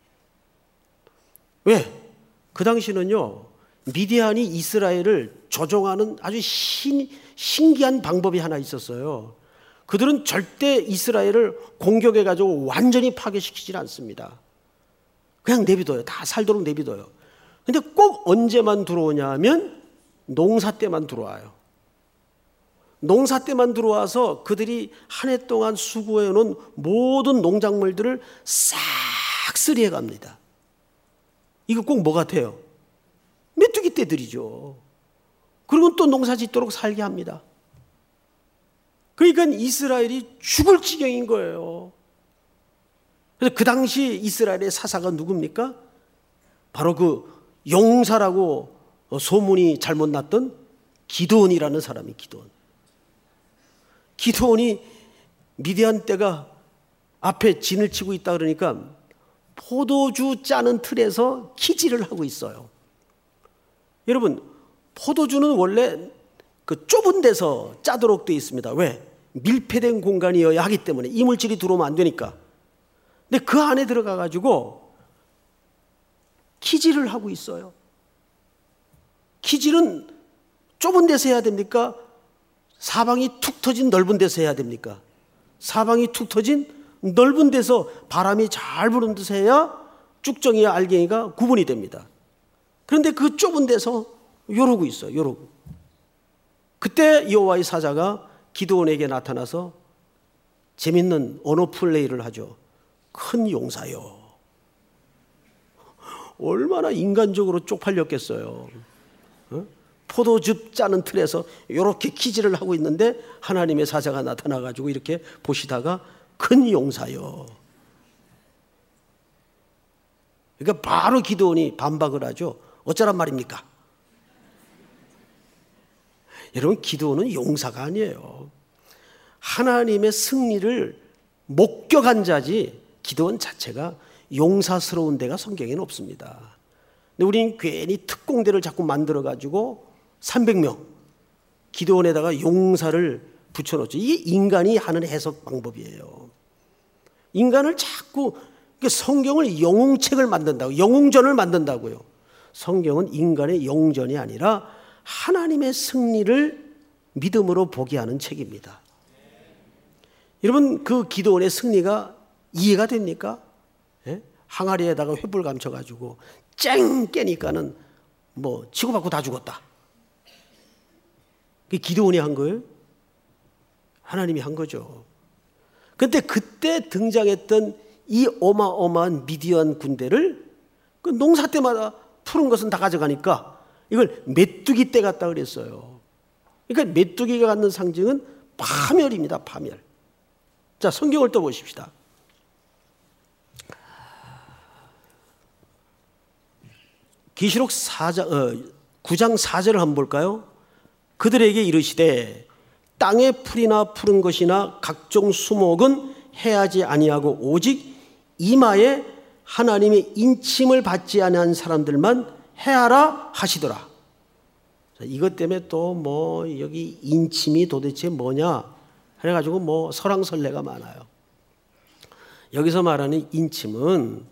왜? 그 당시는요, 미디안이 이스라엘을 조종하는 아주 신, 신기한 방법이 하나 있었어요. 그들은 절대 이스라엘을 공격해가지고 완전히 파괴시키질 않습니다. 그냥 내비둬요. 다 살도록 내비둬요. 근데 꼭 언제만 들어오냐 하면 농사 때만 들어와요. 농사 때만 들어와서 그들이 한 해 동안 수고해 놓은 모든 농작물들을 싹 쓸이해 갑니다. 이거 꼭 뭐 같아요? 메뚜기 떼들이죠. 그리고 또 농사 짓도록 살게 합니다. 그러니까 이스라엘이 죽을 지경인 거예요. 그래서 그 당시 이스라엘의 사사가 누굽니까? 바로 그 용사라고 소문이 잘못 났던 기드온이라는 사람이 기드온. 기드온이 미디안 떼가 앞에 진을 치고 있다 그러니까 포도주 짜는 틀에서 키질을 하고 있어요. 여러분, 포도주는 원래 그 좁은 데서 짜도록 되어 있습니다. 왜? 밀폐된 공간이어야 하기 때문에 이물질이 들어오면 안 되니까. 근데 그 안에 들어가 가지고 키질을 하고 있어요. 키질은 좁은 데서 해야 됩니까? 사방이 툭 터진 넓은 데서 해야 됩니까? 사방이 툭 터진 넓은 데서 바람이 잘 부는 데서 해야 쭉정이와 알갱이가 구분이 됩니다. 그런데 그 좁은 데서 요러고 있어요. 요러고. 그때 여호와의 사자가 기드온에게 나타나서 재밌는 언어 플레이를 하죠. 큰 용사요. 얼마나 인간적으로 쪽팔렸겠어요. 어? 포도즙 짜는 틀에서 이렇게 키질을 하고 있는데 하나님의 사자가 나타나가지고 이렇게 보시다가 큰 용사요. 그러니까 바로 기드온이 반박을 하죠. 어쩌란 말입니까? 여러분, 기드온은 용사가 아니에요. 하나님의 승리를 목격한 자지 기드온 자체가 용사스러운 데가 성경에는 없습니다. 근데 우리는 괜히 특공대를 자꾸 만들어가지고 삼백 명 기드온에다가 용사를 붙여놓죠. 이게 인간이 하는 해석 방법이에요. 인간을 자꾸 성경을 영웅책을 만든다고, 영웅전을 만든다고요. 성경은 인간의 영웅전이 아니라 하나님의 승리를 믿음으로 보게 하는 책입니다. 여러분, 그 기드온의 승리가 이해가 됩니까? 예? 항아리에다가 횃불 감춰가지고 쨍 깨니까는 뭐 치고받고 다 죽었다. 그게 기드온이 한 거예요? 하나님이 한 거죠. 그런데 그때 등장했던 이 어마어마한 미디안 군대를 그 농사 때마다 푸른 것은 다 가져가니까 이걸 메뚜기 떼 같다 그랬어요. 그러니까 메뚜기가 갖는 상징은 파멸입니다. 파멸. 자, 성경을 또 보십시다. 계시록 사 장, 어, 구 장 사 절을 한번 볼까요? 그들에게 이르시되 땅의 풀이나 푸른 것이나 각종 수목은 해하지 아니하고 오직 이마에 하나님의 인침을 받지 아니한 사람들만 해하라 하시더라. 자, 이것 때문에 또 뭐 여기 인침이 도대체 뭐냐 그래가지고 뭐 설왕설래가 많아요. 여기서 말하는 인침은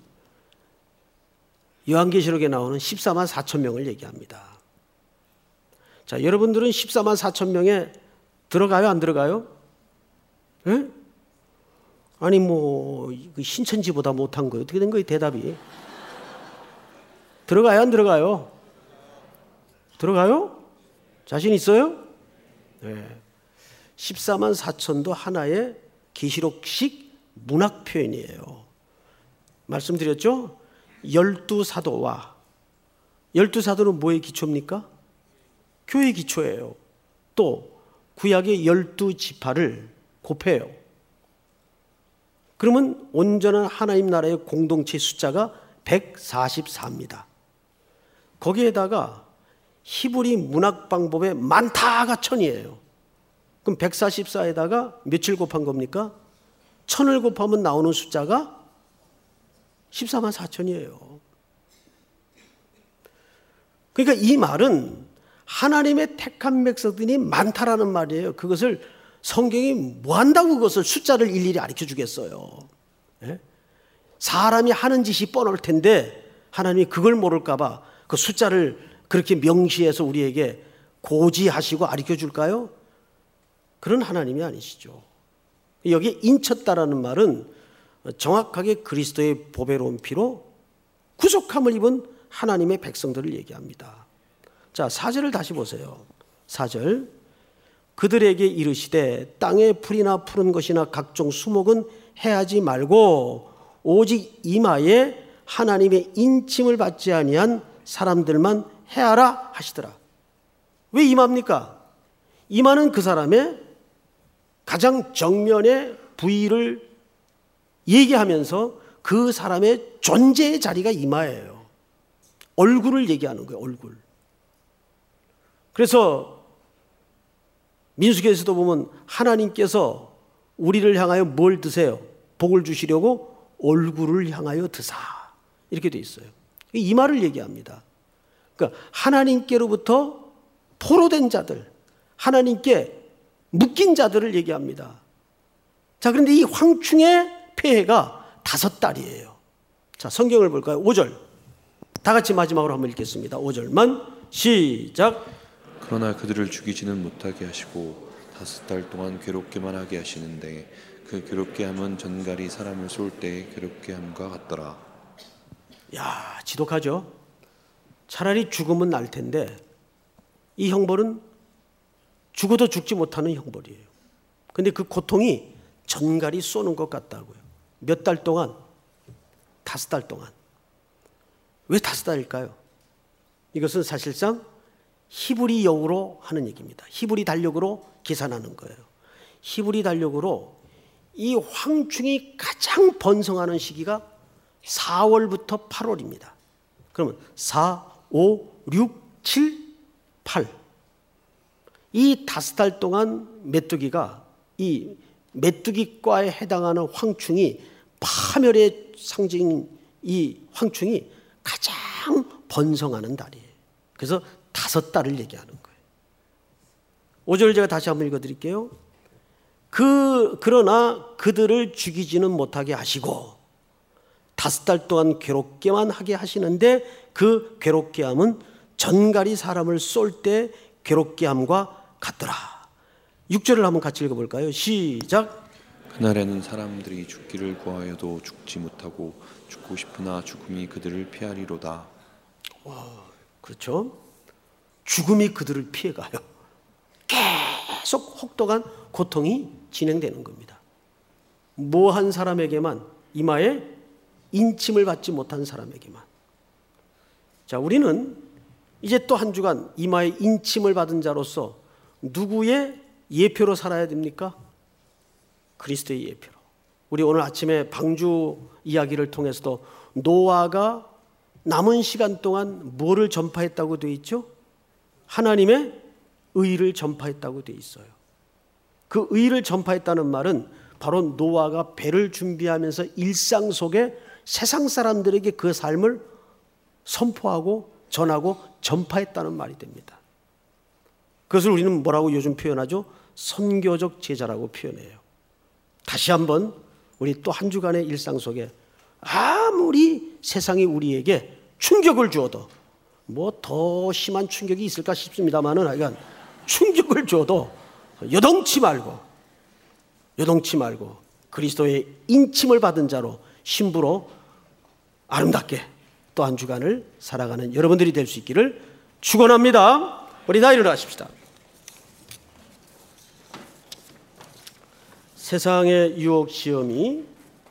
요한계시록에 나오는 십사만 사천 명을 얘기합니다. 자, 여러분들은 십사만 사천 명에 들어가요, 안 들어가요? 예? 아니 뭐 신천지보다 못한 거예요. 어떻게 된 거예요, 대답이? 들어가요, 안 들어가요? 들어가요? 자신 있어요? 네. 십사만 사천도 하나의 계시록식 문학 표현이에요. 말씀드렸죠? 열두 사도와 열두 사도는 뭐의 기초입니까? 교회의 기초예요. 또 구약의 열두 지파를 곱해요. 그러면 온전한 하나님 나라의 공동체 숫자가 백사십사입니다. 거기에다가 히브리 문학 방법의 많다가 천이에요. 그럼 백사십사에다가 며칠 곱한 겁니까? 천을 곱하면 나오는 숫자가 십사만 사천이에요. 그러니까 이 말은 하나님의 택한 백성들이 많다라는 말이에요. 그것을 성경이 뭐 한다고 그것을 숫자를 일일이 가르쳐 주겠어요. 예? 사람이 하는 짓이 뻔할 텐데 하나님이 그걸 모를까 봐 그 숫자를 그렇게 명시해서 우리에게 고지하시고 가르쳐 줄까요? 그런 하나님이 아니시죠. 여기 인쳤다라는 말은 정확하게 그리스도의 보배로운 피로 구속함을 입은 하나님의 백성들을 얘기합니다. 자, 사 절을 다시 보세요. 사 절. 그들에게 이르시되 땅에 풀이나 푸른 것이나 각종 수목은 해하지 말고 오직 이마에 하나님의 인침을 받지 아니한 사람들만 해하라 하시더라. 왜 이마입니까? 이마는 그 사람의 가장 정면의 부위를 얘기하면서 그 사람의 존재의 자리가 이마예요. 얼굴을 얘기하는 거예요. 얼굴. 그래서 민수기에서도 보면 하나님께서 우리를 향하여 뭘 드세요? 복을 주시려고 얼굴을 향하여 드사. 이렇게 돼 있어요. 이마를 얘기합니다. 그러니까 하나님께로부터 포로된 자들, 하나님께 묶인 자들을 얘기합니다. 자, 그런데 이 황충의 폐해가 다섯 달이에요. 자, 성경을 볼까요? 오 절. 다 같이 마지막으로 한번 읽겠습니다. 오 절만 시작. 그러나 그들을 죽이지는 못하게 하시고 다섯 달 동안 괴롭게만 하게 하시는데 그 괴롭게 함은 전갈이 사람을 쏠 때 괴롭게 함과 같더라. 야, 지독하죠? 차라리 죽으면 날 텐데 이 형벌은 죽어도 죽지 못하는 형벌이에요. 근데 그 고통이 전갈이 쏘는 것 같다고요. 몇 달 동안? 다섯 달 동안. 왜 다섯 달일까요? 이것은 사실상 히브리 영으로 하는 얘기입니다. 히브리 달력으로 계산하는 거예요. 히브리 달력으로 이 황충이 가장 번성하는 시기가 사월부터 팔월입니다. 그러면 사, 오, 육, 칠, 팔. 이 다섯 달 동안 메뚜기가 이 메뚜기과에 해당하는 황충이 파멸의 상징인 이 황충이 가장 번성하는 달이에요. 그래서 다섯 달을 얘기하는 거예요. 오 절 제가 다시 한번 읽어드릴게요. 그, 그러나 그들을 죽이지는 못하게 하시고 다섯 달 동안 괴롭게만 하게 하시는데 그 괴롭게 함은 전갈이 사람을 쏠 때 괴롭게 함과 같더라. 육 절을 한번 같이 읽어볼까요? 시작. 그날에는 사람들이 죽기를 구하여도 죽지 못하고 죽고 싶으나 죽음이 그들을 피하리로다. 와, 그렇죠? 죽음이 그들을 피해가요. 계속 혹독한 고통이 진행되는 겁니다. 뭐 한 사람에게만, 이마에 인침을 받지 못한 사람에게만. 자, 우리는 이제 또 한 주간 이마에 인침을 받은 자로서 누구의 예표로 살아야 됩니까? 그리스도의 예표로. 우리 오늘 아침에 방주 이야기를 통해서도 노아가 남은 시간 동안 뭐를 전파했다고 되어 있죠? 하나님의 의를 전파했다고 되어 있어요. 그 의를 전파했다는 말은 바로 노아가 배를 준비하면서 일상 속에 세상 사람들에게 그 삶을 선포하고 전하고 전파했다는 말이 됩니다. 그것을 우리는 뭐라고 요즘 표현하죠? 선교적 제자라고 표현해요. 다시 한번 우리 또 한 주간의 일상 속에 아무리 세상이 우리에게 충격을 주어도 뭐 더 심한 충격이 있을까 싶습니다만은 하여간 충격을 줘도 여동치 말고 여동치 말고 그리스도의 인침을 받은 자로 신부로 아름답게 또 한 주간을 살아가는 여러분들이 될 수 있기를 축원합니다. 우리 다 일어나십시다. 세상의 유혹 시험이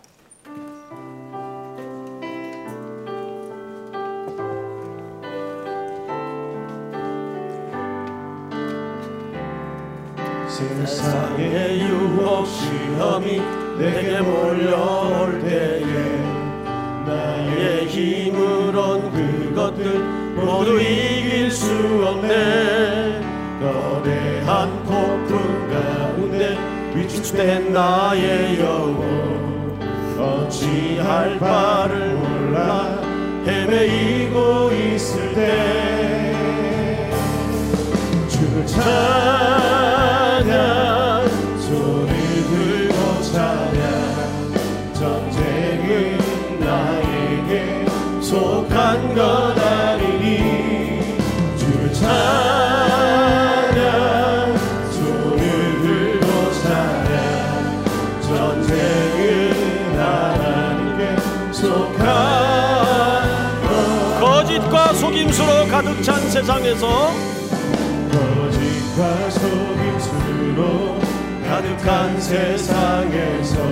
세상의 유혹 시험이 내게 몰려올 때에 나의 힘으론 그것들 모두 이길 수 없네. 거대한 폭풍과 주된 나의 영혼 어찌할 바를 몰라 헤매이고 있을 때 주를 찬양 손을 들고 찬양 전쟁은 나에게 속한 것 아니니 주를 찬양 손을 들고 찬양 전쟁은 하나님께 속한 것 거짓과 속임수로 가득 찬 세상에서 거짓과 속임수로 가득한 세상에서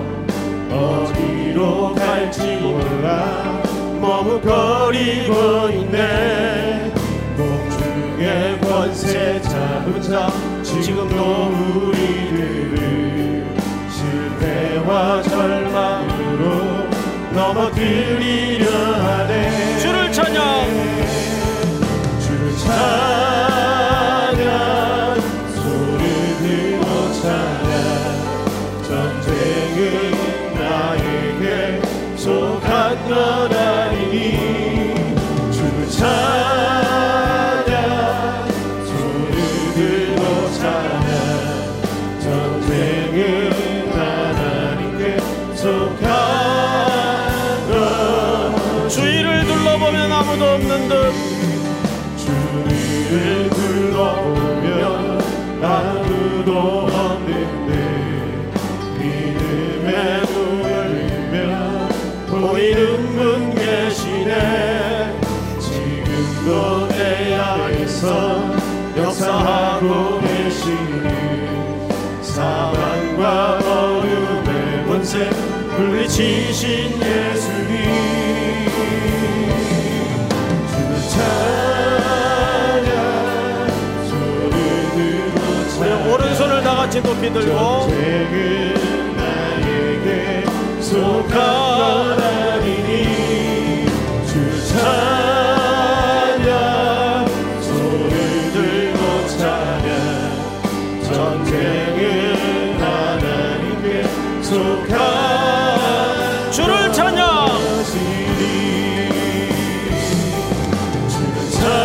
어디로 갈지 몰라 머뭇거리고 있네. 공중의 권세 잡은 자 지금도 우리들을 실패와 절망으로 넘어뜨리려 하네. 주를 찬양 주를 찬양 손을 들고 찬양 전쟁은 나에게 속한 것 아니니 주를 찬양 손을 들고 찬양 전쟁은 하나님께 속한 것. 주위를 둘러보면 아무도 없는 듯 주위를 둘러보면 아무도 없는 듯 믿음의 눈을 들면 보이는 분 계시네. 지금도 내 안에서 역사하고 계시는 사망과 어둠의 권세 물리치신 예수님 주를 찬양 손을 들고 찬양 오른손을 다 같이 높이 들고 전쟁은 나에게 속한 것 아니니 주를 찬양 손을 들고 찬양 전쟁은 하나님께 속한 주를 찬양 것이니 주를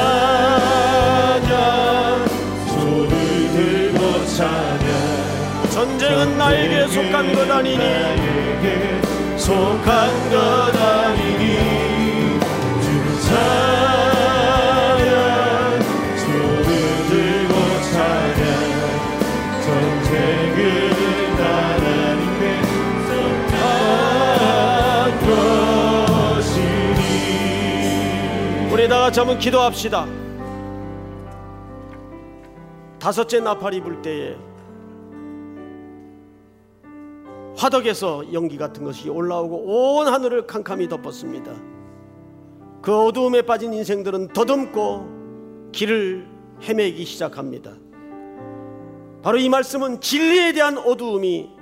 찬양 손을 들고 찬양 전쟁은 나에게 속한 것 아니니 나에게 속한 것 아니니 주를 찬양 손을 들고 찬양 전쟁은 하나님께 속한 것이니. 우리 다 같이 한번 기도합시다. 다섯째 나팔이 불 때에 화덕에서 연기 같은 것이 올라오고 온 하늘을 캄캄이 덮었습니다. 그 어두움에 빠진 인생들은 더듬고 길을 헤매기 시작합니다. 바로 이 말씀은 진리에 대한 어두움이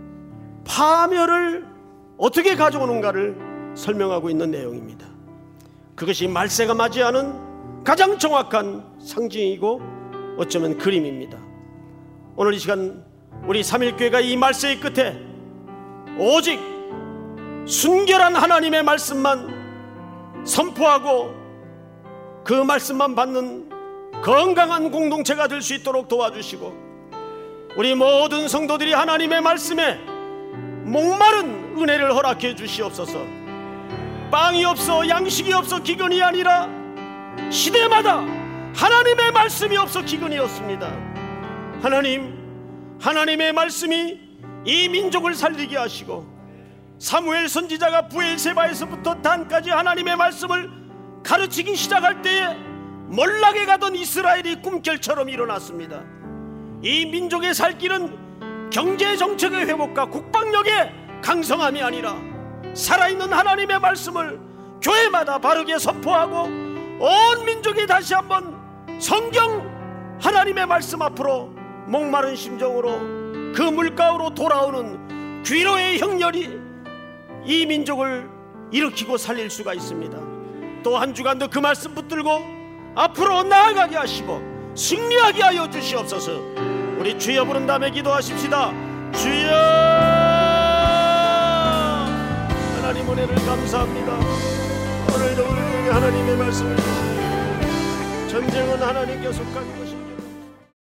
파멸을 어떻게 가져오는가를 설명하고 있는 내용입니다. 그것이 말세가 맞이하는 가장 정확한 상징이고 어쩌면 그림입니다. 오늘 이 시간 우리 삼일교회가 이 말세의 끝에 오직 순결한 하나님의 말씀만 선포하고 그 말씀만 받는 건강한 공동체가 될 수 있도록 도와주시고, 우리 모든 성도들이 하나님의 말씀에 목마른 은혜를 허락해 주시옵소서. 빵이 없어 양식이 없어 기근이 아니라 시대마다 하나님의 말씀이 없어 기근이었습니다. 하나님, 하나님의 말씀이 이 민족을 살리게 하시고, 사무엘 선지자가 부엘세바에서부터 단까지 하나님의 말씀을 가르치기 시작할 때에 몰락에 가던 이스라엘이 꿈결처럼 일어났습니다. 이 민족의 살 길은 경제 정책의 회복과 국방력의 강성함이 아니라 살아있는 하나님의 말씀을 교회마다 바르게 선포하고 온 민족이 다시 한번 성경 하나님의 말씀 앞으로 목마른 심정으로 그 물가로 돌아오는 귀로의 형렬이 이 민족을 일으키고 살릴 수가 있습니다. 또 한 주간도 그 말씀 붙들고 앞으로 나아가게 하시고 승리하게 하여 주시옵소서. 우리 주여 부른 다음에 기도하십시다. 주여 하나님 은혜를 감사합니다. 오늘도 우리에게 하나님의 말씀을 주시니 전쟁은 하나님께 속한 것입니다.